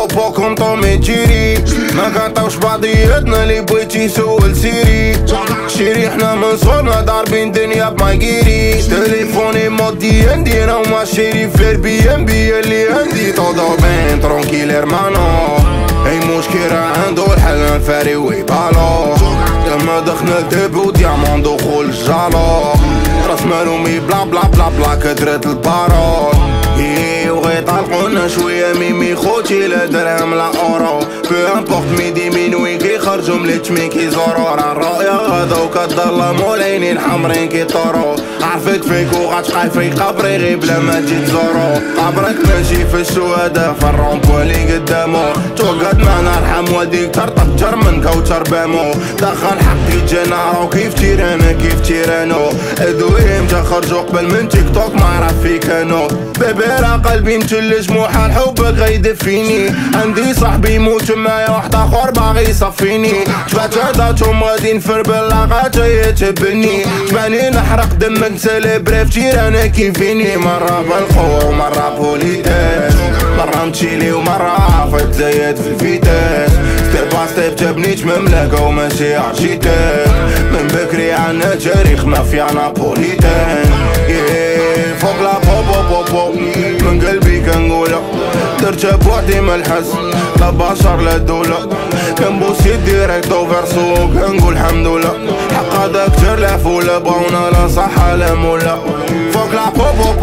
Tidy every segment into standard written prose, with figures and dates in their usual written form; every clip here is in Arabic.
بو كوم طومي جيري ما كنعطيوش بعضياتنا اللي بغيتي سول سيري شيري حنا من صغرنا ضاربين دنيا بماكيري تليفوني مودي عندي انا وما شيري في البي ام بي اللي عندي طودو بين ترونكيل ارمانو اي مشكل راه عندو الحل الفاري ويبالو لما دخلنا ديبو ديامون دخول الجالو راس مالومي بلا بلا بلا بلا كدرت البارول وغي طالقونا شوية ميمي خوتي لا درهم لا اورو بو امبورت ميدي مينوي كيخرجو ملي تشمي كيزورو راه الرؤيا غادو كظلمو العينين حمرين كيطورو عرفت فيك وغتبقاي في قبري غير بلا ما تجي تزورو قبرك ماشي في الشهداء في الرومبو اللي قدامو توقد معنا رحم والديك ترطب جر من كوتر بامو دخل حقي جنارو كيف تيرانو كيف تيرانو ادويهم جا خرجو قبل من تيك توك ما عرف في كانو بيبي راه قلبي متلج محال حبك غيدفيني عندي صاحبي يموت معايا واحد اخر باغي يصفيني جبات هداتهم غادي نفربل لاغاتا يتبني جباني نحرق دمك سيليبري في جيرانا كيفيني مرة بالقوة ومرة بوليتاس مرة متشيلي ومرة فتزايد في الفيتاس ستيب باي ستيب جابنيش مملكة وماشي عرشيتان من بكري عنا تاريخ مافيا نابوليتان فوق لا بو من قلبي كنقولها درتها بوحدي ما الحس لا بشر لا دولة كنبوس يدي ريكتو فيرسو كنقول الحمدولله حق هذاك كتر العفولة بغاونا لا صحة لا مولا فوق لا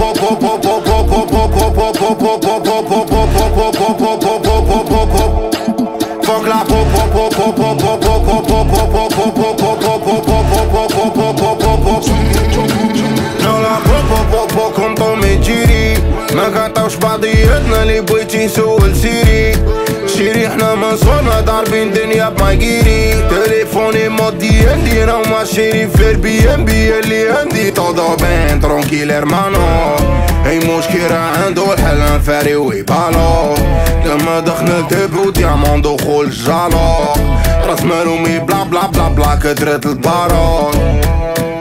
فوق لا كوم طومي جيري ما كنعطيوش بعضياتنا اللي بغيتي سول سيري شيري حنا من صغرنا ضاربين دنيا بماكيري تليفوني مودي عندي انا وما شيري في البي ام بي اللي عندي طودو بين ترونكيل ارمانو اي مشكل راه عندو الحل الفاري ويبالو لما دخلنا ديبو ديامون دخول الجالو راس مالومي بلا بلا بلا بلا كدرت البارول